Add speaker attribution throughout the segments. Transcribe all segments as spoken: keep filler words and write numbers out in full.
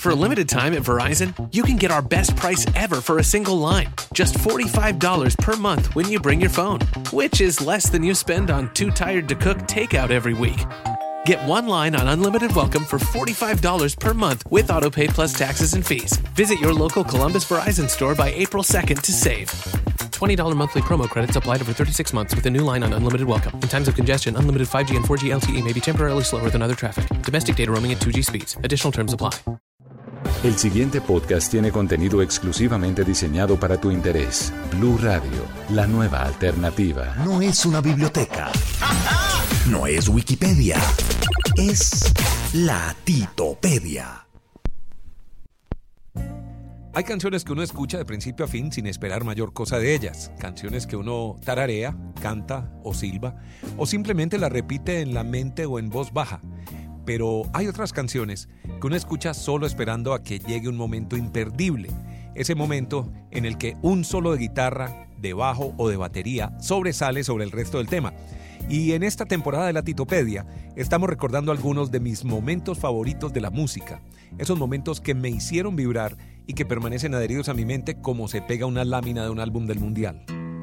Speaker 1: For a limited time at Verizon, you can get our best price ever for a single line. Just forty-five dollars per month when you bring your phone, which is less than you spend on Too Tired to Cook takeout every week. Get one line on Unlimited Welcome for forty-five dollars per month with AutoPay plus taxes and fees. Visit your local Columbus Verizon store by April second to save. twenty dollars monthly promo credits applied over thirty-six months with a new line on Unlimited Welcome. In times of congestion, unlimited five G and four G L T E may be temporarily slower than other traffic. Domestic data roaming at two G speeds. Additional terms apply.
Speaker 2: El siguiente podcast tiene contenido exclusivamente diseñado para tu interés. Blue Radio, la nueva alternativa.
Speaker 3: No es una biblioteca. No es Wikipedia. Es la Titopedia.
Speaker 4: Hay canciones que uno escucha de principio a fin sin esperar mayor cosa de ellas. Canciones que uno tararea, canta o silba, o simplemente las repite en la mente o en voz baja. Pero hay otras canciones que uno escucha solo esperando a que llegue un momento imperdible. Ese momento en el que un solo de guitarra, de bajo o de batería sobresale sobre el resto del tema. Y en esta temporada de la Titopedia estamos recordando algunos de mis momentos favoritos de la música. Esos momentos que me hicieron vibrar y que permanecen adheridos a mi mente como se pega una lámina de un álbum del mundial.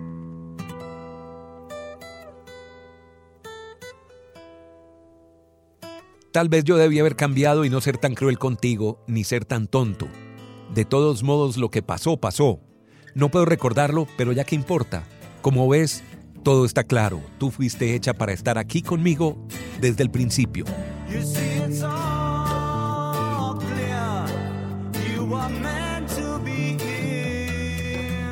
Speaker 4: Tal vez yo debía haber cambiado y no ser tan cruel contigo, ni ser tan tonto. De todos modos, lo que pasó, pasó. No puedo recordarlo, pero ya que importa. Como ves, todo está claro. Tú fuiste hecha para estar aquí conmigo desde el principio.
Speaker 5: You see, it's all clear. You were meant to be here.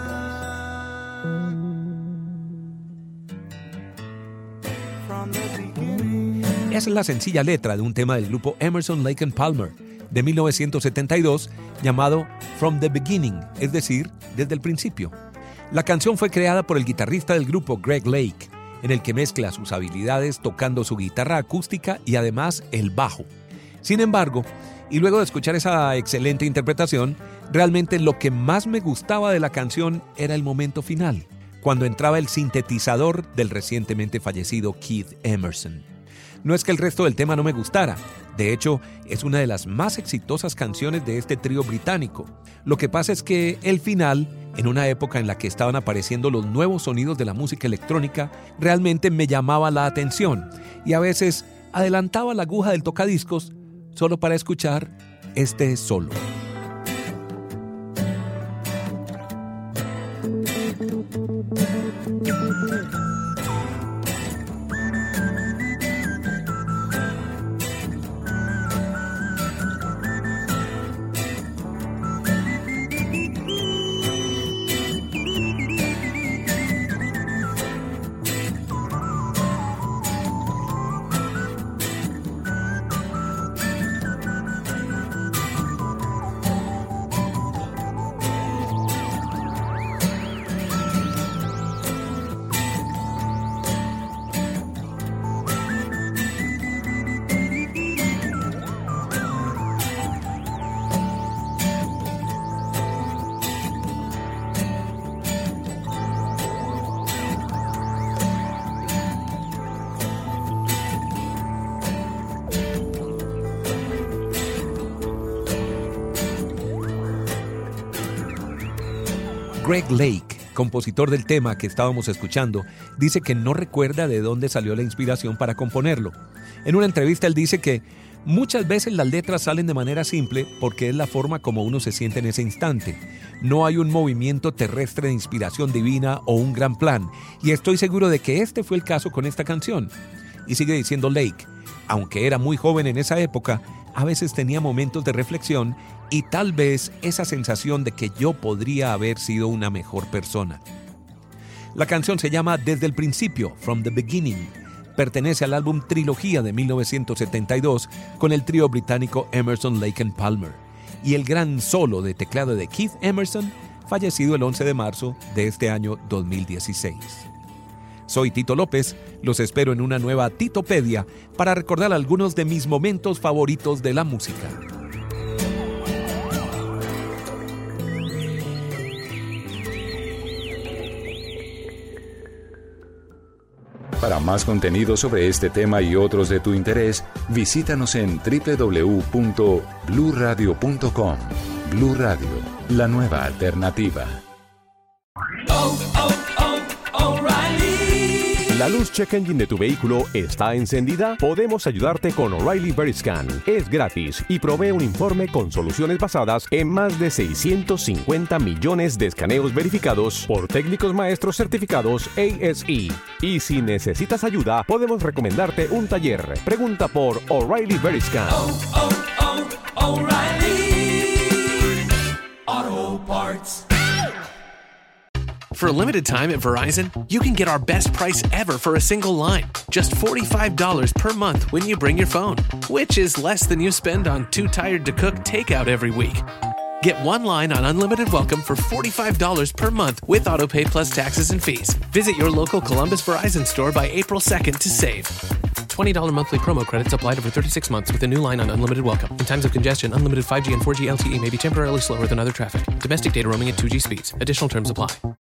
Speaker 5: From the beginning.
Speaker 4: Esa es la sencilla letra de un tema del grupo Emerson, Lake and Palmer de mil novecientos setenta y dos llamado From the Beginning, es decir, desde el principio. La canción fue creada por el guitarrista del grupo Greg Lake, en el que mezcla sus habilidades tocando su guitarra acústica y además el bajo. Sin embargo, y luego de escuchar esa excelente interpretación, realmente lo que más me gustaba de la canción era el momento final, cuando entraba el sintetizador del recientemente fallecido Keith Emerson. No es que el resto del tema no me gustara, de hecho, es una de las más exitosas canciones de este trío británico. Lo que pasa es que el final, en una época en la que estaban apareciendo los nuevos sonidos de la música electrónica, realmente me llamaba la atención y a veces adelantaba la aguja del tocadiscos solo para escuchar este solo. Greg Lake, compositor del tema que estábamos escuchando, dice que no recuerda de dónde salió la inspiración para componerlo. En una entrevista él dice que muchas veces las letras salen de manera simple porque es la forma como uno se siente en ese instante. No hay un movimiento terrestre de inspiración divina o un gran plan, y estoy seguro de que este fue el caso con esta canción. Y sigue diciendo Lake, aunque era muy joven en esa época, a veces tenía momentos de reflexión y tal vez esa sensación de que yo podría haber sido una mejor persona. La canción se llama Desde el Principio, From the Beginning. Pertenece al álbum Trilogía de mil novecientos setenta y dos con el trío británico Emerson, Lake and Palmer y el gran solo de teclado de Keith Emerson, fallecido el once de marzo de este año dos mil dieciséis. Soy Tito López, los espero en una nueva Titopedia para recordar algunos de mis momentos favoritos de la música.
Speaker 2: Para más contenido sobre este tema y otros de tu interés, visítanos en doble u doble u doble u punto blue radio punto com. Blue Radio, la nueva alternativa.
Speaker 6: Oh, oh, oh, O'Reilly.
Speaker 7: ¿La luz check engine de tu vehículo está encendida? Podemos ayudarte con O'Reilly Veriscan. Es gratis y provee un informe con soluciones basadas en más de seiscientos cincuenta millones de escaneos verificados por técnicos maestros certificados A S E. Y si necesitas ayuda, podemos recomendarte un taller. Pregunta por O'Reilly Veriscan.
Speaker 6: Oh, oh, oh, O'Reilly Auto Parts.
Speaker 1: For a limited time at Verizon, you can get our best price ever for a single line. Just forty-five dollars per month when you bring your phone, which is less than you spend on Too Tired to Cook takeout every week. Get one line on Unlimited Welcome for forty-five dollars per month with AutoPay plus taxes and fees. Visit your local Columbus Verizon store by April second to save. twenty dollars monthly promo credits applied over thirty-six months with a new line on Unlimited Welcome. In times of congestion, unlimited five G and four G L T E may be temporarily slower than other traffic. Domestic data roaming at two G speeds. Additional terms apply.